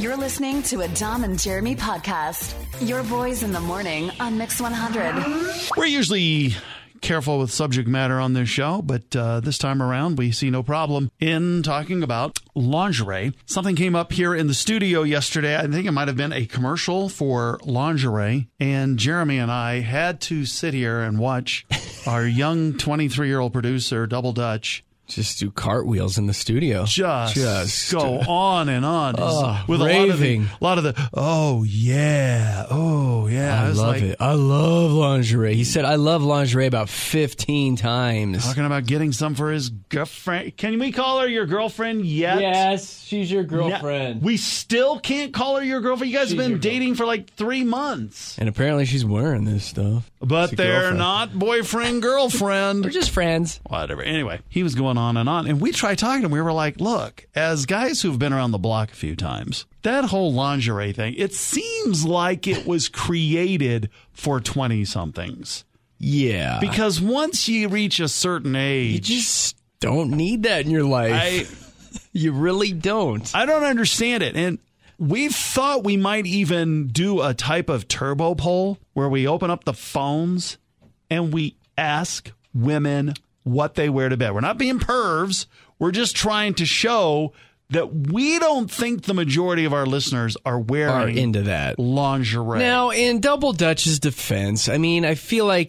You're listening to a Dom and Jeremy podcast. Your boys in the morning on Mix 100. We're usually careful with subject matter on this show, but this time around we see no problem in talking about lingerie. Something came up here in the studio yesterday. I think it might have been a commercial for lingerie, and Jeremy and I had to sit here and watch our young 23-year-old producer, Double Dutch, just do cartwheels in the studio. Just go on and on. With raving. A lot of the, oh, yeah. I love it. I love lingerie. He said, I love lingerie about 15 times. Talking about getting some for his girlfriend. Can we call her your girlfriend yet? Yes, she's your girlfriend. We still can't call her your girlfriend. You guys have been dating for like 3 months. And apparently she's wearing this stuff. But they're not boyfriend, girlfriend. They're just friends. Whatever. Anyway, he was going on and on. And we tried talking to him. We were like, look, as guys who've been around the block a few times, that whole lingerie thing, it seems like it was created for 20-somethings. Yeah. Because once you reach a certain age, you just don't need that in your life. You really don't. I don't understand it. And we thought we might even do a type of turbo poll where we open up the phones and we ask women what they wear to bed. We're not being pervs. We're just trying to show that we don't think the majority of our listeners are wearing into that lingerie. Now, in Double Dutch's defense, I mean, I feel like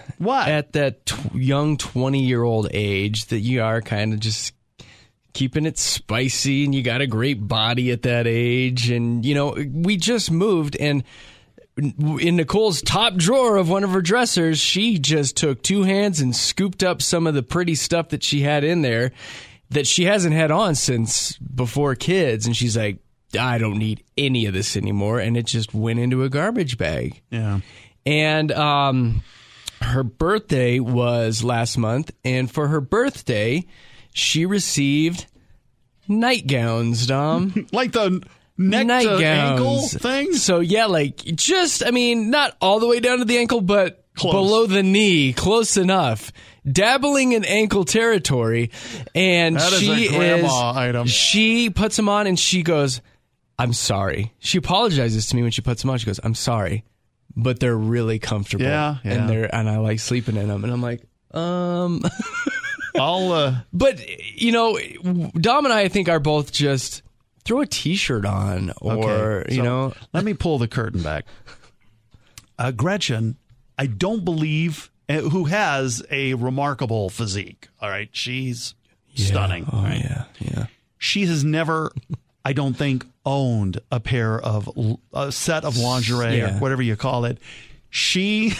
at that young 20-year-old age that you are kind of just keeping it spicy, and you got a great body at that age. And, you know, we just moved, and in Nicole's top drawer of one of her dressers, she just took 2 hands and scooped up some of the pretty stuff that she had in there that she hasn't had on since before kids. And she's like, I don't need any of this anymore. And it just went into a garbage bag. Yeah. And her birthday was last month. And for her birthday, she received nightgowns, Dom. Like the neck to ankle thing? So, yeah, like just, I mean, not all the way down to the ankle, but close. Below the knee, close enough. Dabbling in ankle territory. And that is a grandma item. She puts them on and she goes, I'm sorry. She apologizes to me when she puts them on. She goes, I'm sorry, but they're really comfortable. Yeah. And I like sleeping in them. And I'm like, But, you know, Dom and I think are both just throw a T-shirt on or, you know. Let me pull the curtain back. Gretchen, I don't believe, who has a remarkable physique. All right. She's stunning. Oh, right? Yeah. She has never, I don't think, owned a set of lingerie or whatever you call it. She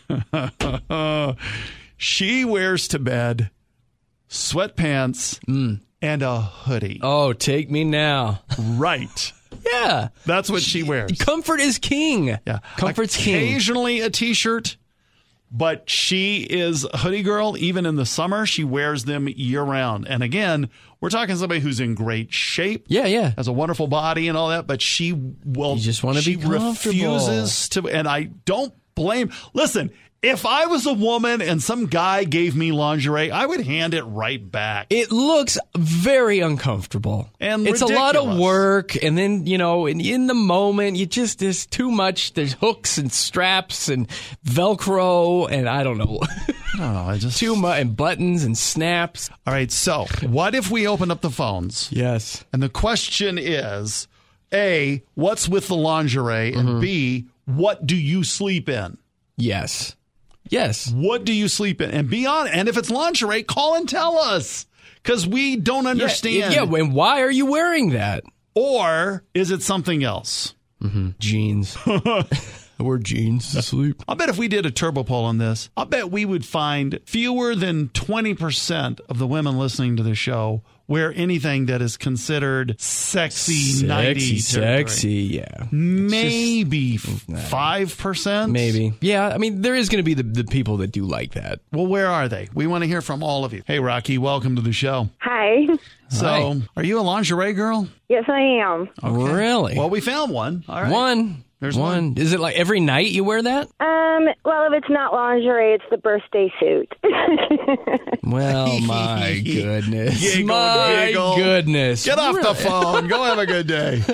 wears to bed sweatpants and a hoodie. Oh, take me now. Right. Yeah. That's what she wears. Comfort is king. Yeah. Comfort's king. Occasionally a T-shirt, but she is a hoodie girl. Even in the summer, she wears them year-round. And again, we're talking somebody who's in great shape. Yeah. Has a wonderful body and all that, but she will. You just want to be comfortable. Refuses to, and I don't blame. Listen, if I was a woman and some guy gave me lingerie, I would hand it right back. It looks very uncomfortable. And it's ridiculous. A lot of work. And then, you know, in the moment, there's too much. There's hooks and straps and Velcro and I don't know. Too much, and buttons and snaps. All right. So what if we open up the phones? Yes. And the question is, A, what's with the lingerie? And B, what do you sleep in? Yes. What do you sleep in? And be honest. And if it's lingerie, call and tell us. Because we don't understand. Yeah, and why are you wearing that? Or is it something else? Jeans. I wear jeans to sleep. I'll bet if we did a turbo poll on this, I'll bet we would find fewer than 20% of the women listening to the show wear anything that is considered sexy 90s. Sexy, yeah. Maybe 5%? Maybe. Yeah, I mean, there is going to be the people that do like that. Well, where are they? We want to hear from all of you. Hey, Rocky, welcome to the show. Hi. So, are you a lingerie girl? Yes, I am. Okay. Really? Well, we found one. All right. One. There's one. Is it like every night you wear that? Well, if it's not lingerie, it's the birthday suit. Well, my goodness. Giggle, my giggle. goodness. Get off the phone. Go have a good day.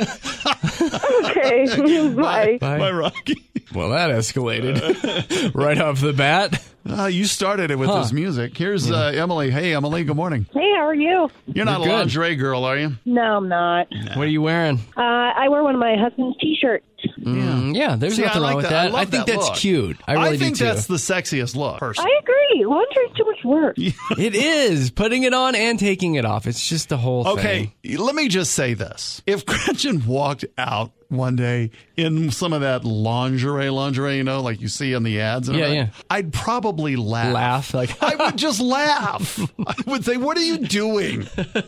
Okay. Bye. Bye, Rocky. Well, that escalated right off the bat. You started it with this music. Here's Emily. Hey, Emily, good morning. Hey, how are you? You're not a lingerie girl, are you? No, I'm not. What are you wearing? I wear one of my husband's T-shirts. Yeah, there's nothing wrong with that. I think that's cute. I really think do too. that's the sexiest look, personally. I agree. Laundry is too much work. It is. Putting it on and taking it off. It's just the whole thing. Okay, let me just say this. If Gretchen walked out one day in some of that lingerie, like you see in the ads, I'd probably laugh. I would just laugh. I would say, what are you doing?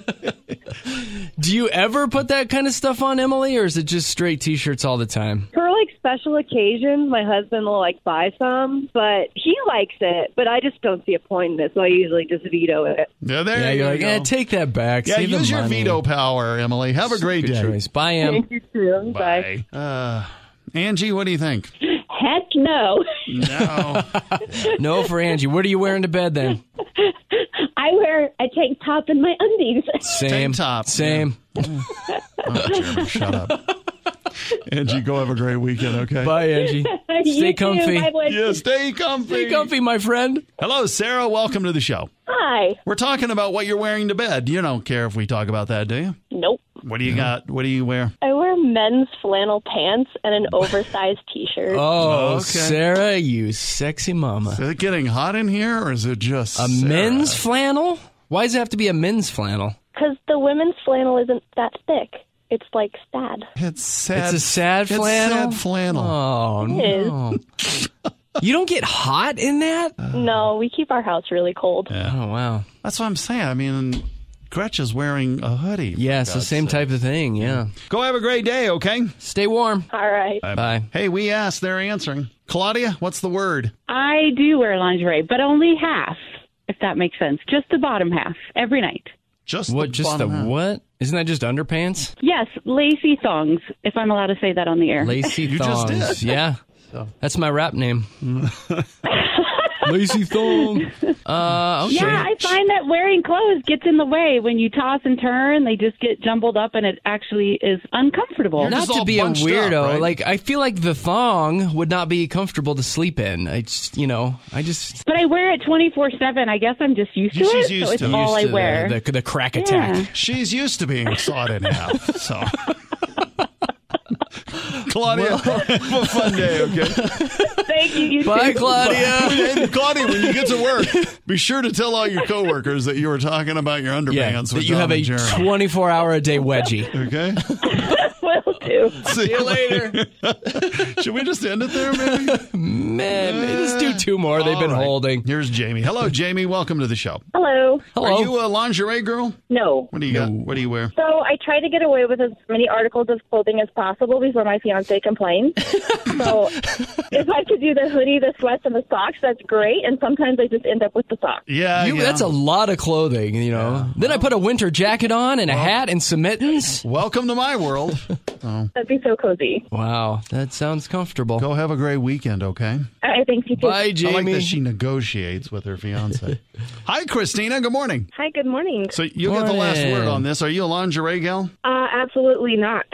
Do you ever put that kind of stuff on, Emily, or is it just straight T-shirts all the time? For special occasions, my husband will buy some, but he likes it. But I just don't see a point in it, so I usually just veto it. Yeah, you're like, take that back. Yeah, Save use the your money. veto power, Emily. Have a great day. Choice. Bye, Em. Thank you too. Bye. Angie, what do you think? Heck no. No. No for Angie. What are you wearing to bed then? I wear a tank top and my undies. Same. Tank top. Same. Oh, Jeremy, shut up. Angie, go have a great weekend, okay? Bye, Angie. Stay comfy. Yeah, stay comfy. Stay comfy, my friend. Hello, Sarah. Welcome to the show. Hi. We're talking about what you're wearing to bed. You don't care if we talk about that, do you? Nope. What do you got? What do you wear? I wear men's flannel pants and an oversized T-shirt. Oh, Okay. Sarah, you sexy mama. Is it getting hot in here, or is it just A Sarah? men's flannel? Why does it have to be a men's flannel? Because the women's flannel isn't that thick. It's sad. It's sad. It's a sad flannel? It's sad flannel. Oh, no. You don't get hot in that? No, we keep our house really cold. Yeah. Oh, wow. That's what I'm saying. I mean, Gretchen's wearing a hoodie. Yeah, it's the same type of thing, yeah. Go have a great day, okay? Stay warm. All right. Bye. Hey, we asked. They're answering. Claudia, what's the word? I do wear lingerie, but only half, if that makes sense. Just the bottom half, every night. Just What? the Just the bottom half. what? Isn't that just underpants? Yes, lacy thongs, if I'm allowed to say that on the air. Lacy You just thongs. did. Yeah. That's my rap name. Lacy thong. Okay. Yeah, I find that wearing clothes gets in the way. When you toss and turn, they just get jumbled up, and it actually is uncomfortable. You're Not just to all be a bunched up, weirdo. right? I feel like the thong would not be comfortable to sleep in. I just. But I wear it 24/7. I guess I'm just used to She's it, used so it's to it. all I Used to wear. The crack Yeah. attack. She's used to being sawed in half, so. Claudia, have a fun day, okay? Thank you. You Bye, too. Claudia. And Claudia, when you get to work, be sure to tell all your coworkers that you were talking about your underpants that with you Tom have a and Jeremy. 24-hour-a-day wedgie. Okay? Will do. See you later. Should we just end it there, maybe? Man, let's do two more. They've been All right. holding. Here's Jamie. Hello, Jamie. Welcome to the show. Hello. Hello. Are you a lingerie girl? No. What do you got? What do you wear? So I try to get away with as many articles of clothing as possible before my fiance complains. So if I could do the hoodie, the sweats, and the socks, that's great. And sometimes I just end up with the socks. Yeah, That's a lot of clothing, you know. Then I put a winter jacket on and a hat and some mittens. Welcome to my world. That'd be so cozy. Wow, that sounds comfortable. Go have a great weekend, okay? I think you too. Bye, I Jamie. like that she negotiates with her fiance. Hi, Christina. Good morning. Hi, good morning. So you get the last Morning. word on this. Are you a lingerie gal? Absolutely not.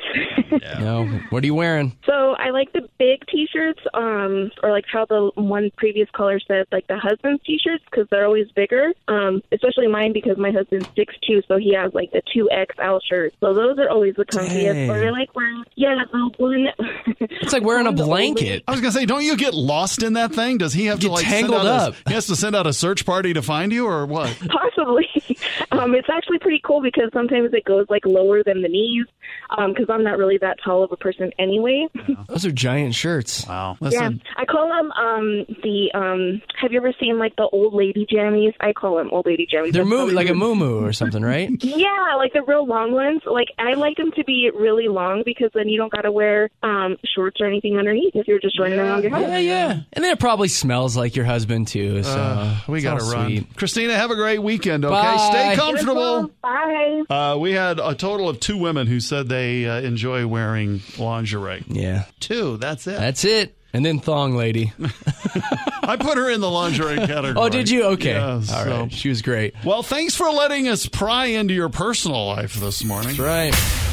No. What are you wearing? So I like the big T-shirts, or like how the one previous caller said, like the husband's T-shirts, because they're always bigger. Especially mine because my husband's 6'2", so he has like the 2XL shirts. So those are always the comfiest. Dang. Or you're like wearing, the one. It's like wearing a blanket. I was gonna say, don't you get lost in that thing? Does he have to Get like tangled send out up. he has to send out a search party to find you, or what? Possibly. It's actually pretty cool because sometimes it goes like lower than the knees because I'm not really that tall of a person anyway. Those are giant shirts. Wow. Yeah, Listen, I call them have you ever seen like the old lady jammies? I call them old lady jammies. They're That's probably like a what- moo or something, right? Yeah, like the real long ones. Like I like them to be really long because then you don't got to wear shorts or anything underneath if you're just running around your house. Yeah. And then it probably smells like your husband too. So we it's gotta all run. sweet. Christina, have a great weekend, okay? Bye. Stay comfortable. Bye. We had a total of 2 women who said they enjoy wearing lingerie. Yeah. 2, that's it. That's it. And then thong lady. I put her in the lingerie category. Oh, did you? Okay. Yeah, All so- right. She was great. Well, thanks for letting us pry into your personal life this morning. That's right.